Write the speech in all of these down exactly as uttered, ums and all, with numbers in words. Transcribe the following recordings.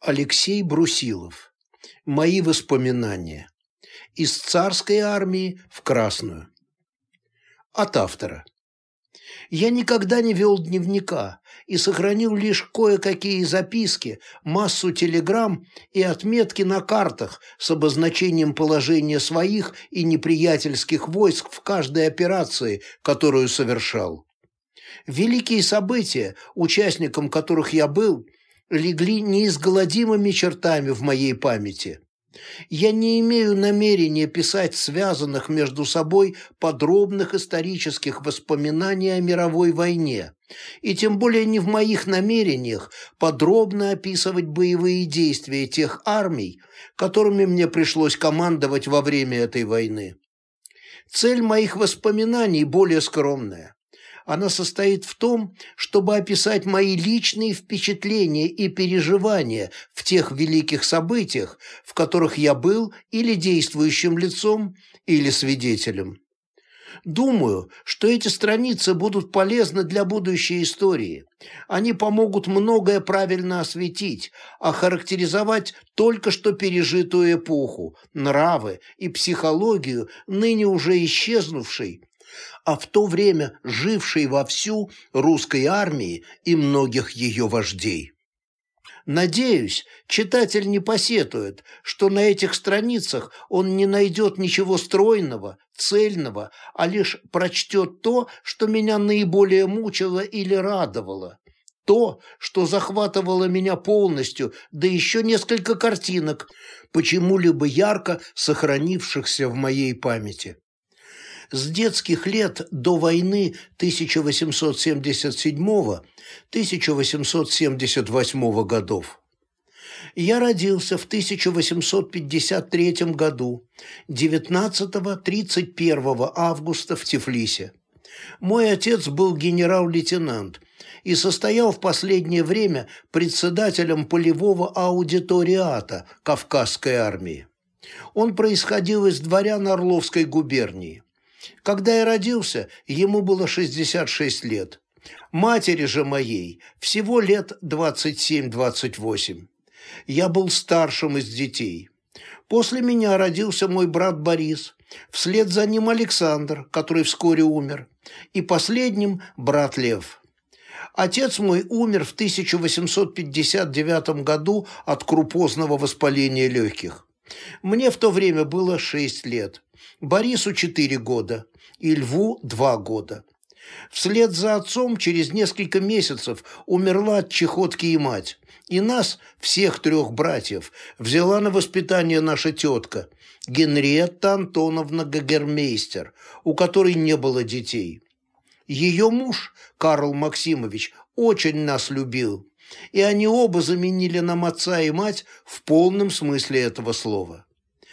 Алексей Брусилов. Мои воспоминания. Из царской армии в Красную. От автора. Я никогда не вел дневника и сохранил лишь кое-какие записки, массу телеграмм и отметки на картах с обозначением положения своих и неприятельских войск в каждой операции, которую совершал. Великие события, участником которых я был, легли неизгладимыми чертами в моей памяти. Я не имею намерения писать связанных между собой подробных исторических воспоминаний о мировой войне, и тем более не в моих намерениях подробно описывать боевые действия тех армий, которыми мне пришлось командовать во время этой войны. Цель моих воспоминаний более скромная. Она состоит в том, чтобы описать мои личные впечатления и переживания в тех великих событиях, в которых я был или действующим лицом, или свидетелем. Думаю, что эти страницы будут полезны для будущей истории. Они помогут многое правильно осветить, охарактеризовать только что пережитую эпоху, нравы и психологию ныне уже исчезнувшей, а в то время жившей вовсю русской армии и многих ее вождей. Надеюсь, читатель не посетует, что на этих страницах он не найдет ничего стройного, цельного, а лишь прочтет то, что меня наиболее мучило или радовало, то, что захватывало меня полностью, да еще несколько картинок, почему-либо ярко сохранившихся в моей памяти. С детских лет до войны тысяча восемьсот семьдесят седьмого — тысяча восемьсот семьдесят восьмого годов. Я родился в тысяча восемьсот пятьдесят третьем году, девятнадцатого-тридцать первого августа в Тифлисе. Мой отец был генерал-лейтенант и состоял в последнее время председателем полевого аудиториата Кавказской армии. Он происходил из дворян Орловской губернии. Когда я родился, ему было шестьдесят шесть лет. Матери же моей всего лет двадцать семь - двадцать восемь. Я был старшим из детей. После меня родился мой брат Борис, вслед за ним Александр, который вскоре умер, и последним брат Лев. Отец мой умер в тысяча восемьсот пятьдесят девятом году от крупозного воспаления легких. Мне в то время было шесть лет. Борису четыре года и Льву два года. Вслед за отцом через несколько месяцев умерла от чехотки и мать, и нас, всех трех братьев, взяла на воспитание наша тетка, Генриетта Антоновна Гагермейстер, у которой не было детей. Ее муж, Карл Максимович, очень нас любил, и они оба заменили нам отца и мать в полном смысле этого слова.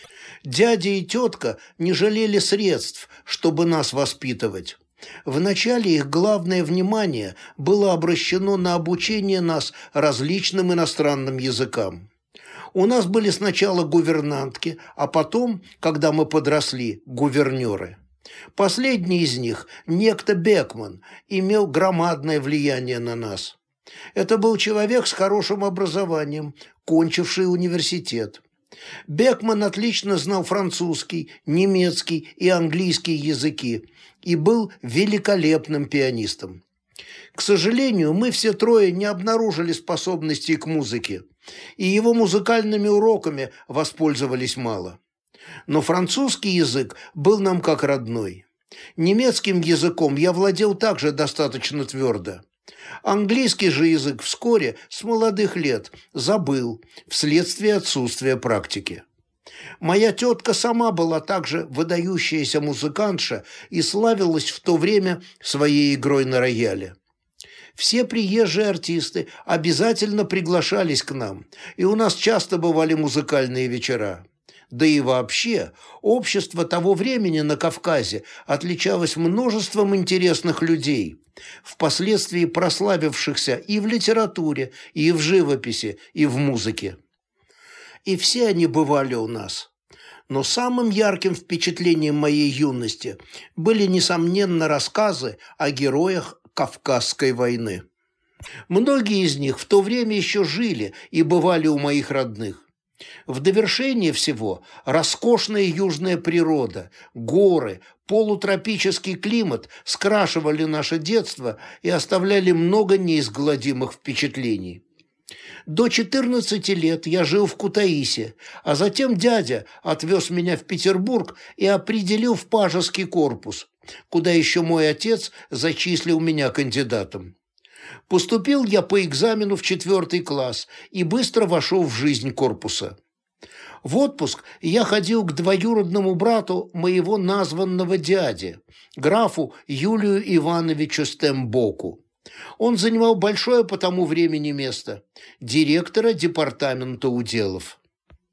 Дядя и тетка не жалели средств, чтобы нас воспитывать. Вначале их главное внимание было обращено на обучение нас различным иностранным языкам. У нас были сначала гувернантки, а потом, когда мы подросли, гувернеры. Последний из них, некто Бекман, имел громадное влияние на нас. Это был человек с хорошим образованием, кончивший университет. Бекман отлично знал французский, немецкий и английский языки и был великолепным пианистом. К сожалению, мы все трое не обнаружили способностей к музыке, и его музыкальными уроками воспользовались мало. Но французский язык был нам как родной. Немецким языком я владел также достаточно твердо. Английский же язык вскоре, с молодых лет, забыл, вследствие отсутствия практики. Моя тетка сама была также выдающаяся музыкантша и славилась в то время своей игрой на рояле. Все приезжие артисты обязательно приглашались к нам, и у нас часто бывали музыкальные вечера. Да и вообще, общество того времени на Кавказе отличалось множеством интересных людей, впоследствии прославившихся и в литературе, и в живописи, и в музыке. И все они бывали у нас. Но самым ярким впечатлением моей юности были, несомненно, рассказы о героях Кавказской войны. Многие из них в то время еще жили и бывали у моих родных. В довершение всего роскошная южная природа, горы, полутропический климат скрашивали наше детство и оставляли много неизгладимых впечатлений. До четырнадцати лет я жил в Кутаиси, а затем дядя отвез меня в Петербург и определил в пажеский корпус, куда еще мой отец зачислил меня кандидатом. Поступил я по экзамену в четвертый класс и быстро вошел в жизнь корпуса. В отпуск я ходил к двоюродному брату моего названного дяди, графу Юлию Ивановичу Стембоку. Он занимал большое по тому времени место – директора департамента уделов.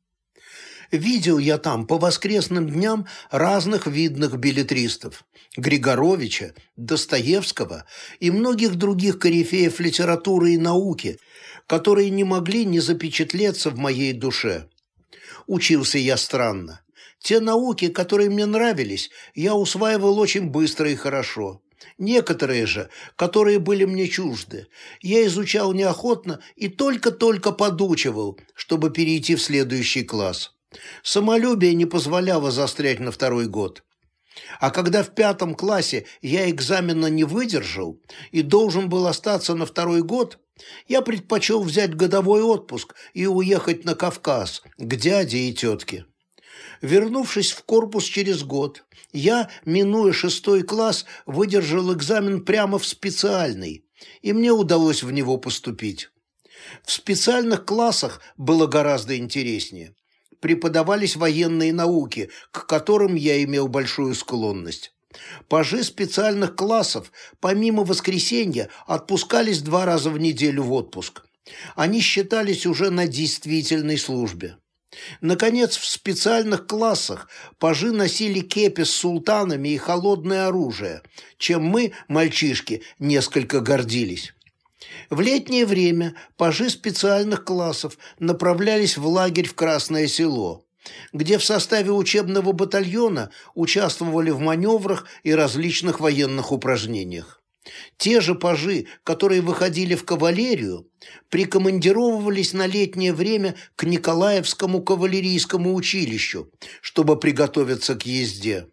Видел я там по воскресным дням разных видных беллетристов – Григоровича, Достоевского и многих других корифеев литературы и науки, которые не могли не запечатлеться в моей душе. Учился я странно. Те науки, которые мне нравились, я усваивал очень быстро и хорошо. Некоторые же, которые были мне чужды, я изучал неохотно и только-только подучивал, чтобы перейти в следующий класс. Самолюбие не позволяло застрять на второй год. А когда в пятом классе я экзамена не выдержал и должен был остаться на второй год, я предпочел взять годовой отпуск и уехать на Кавказ к дяде и тетке. Вернувшись в корпус через год, я, минуя шестой класс, выдержал экзамен прямо в специальный, и мне удалось в него поступить. В специальных классах было гораздо интереснее. Преподавались военные науки, к которым я имел большую склонность. Пажи специальных классов, помимо воскресенья, отпускались два раза в неделю в отпуск. Они считались уже на действительной службе. Наконец, в специальных классах пажи носили кепи с султанами и холодное оружие, чем мы, мальчишки, несколько гордились. В летнее время пажи специальных классов направлялись в лагерь в Красное Село, где в составе учебного батальона участвовали в маневрах и различных военных упражнениях. Те же пажи, которые выходили в кавалерию, прикомандировывались на летнее время к Николаевскому кавалерийскому училищу, чтобы приготовиться к езде.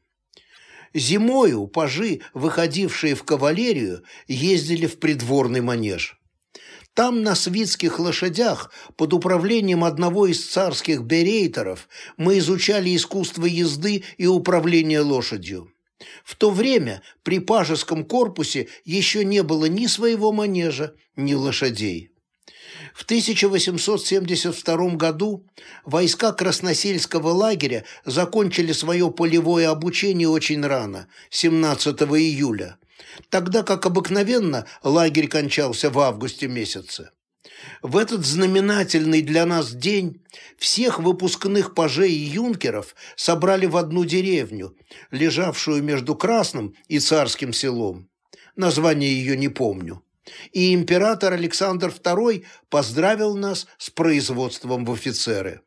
Зимою пажи, выходившие в кавалерию, ездили в придворный манеж. Там на свитских лошадях под управлением одного из царских берейтеров мы изучали искусство езды и управления лошадью. В то время при пажеском корпусе еще не было ни своего манежа, ни лошадей. В тысяча восемьсот семьдесят втором году войска Красносельского лагеря закончили свое полевое обучение очень рано, семнадцатого июля, тогда как обыкновенно лагерь кончался в августе месяце. В этот знаменательный для нас день всех выпускных пажей и юнкеров собрали в одну деревню, лежавшую между Красным и Царским селом. Название ее не помню. И император Александр второй поздравил нас с производством в офицеры.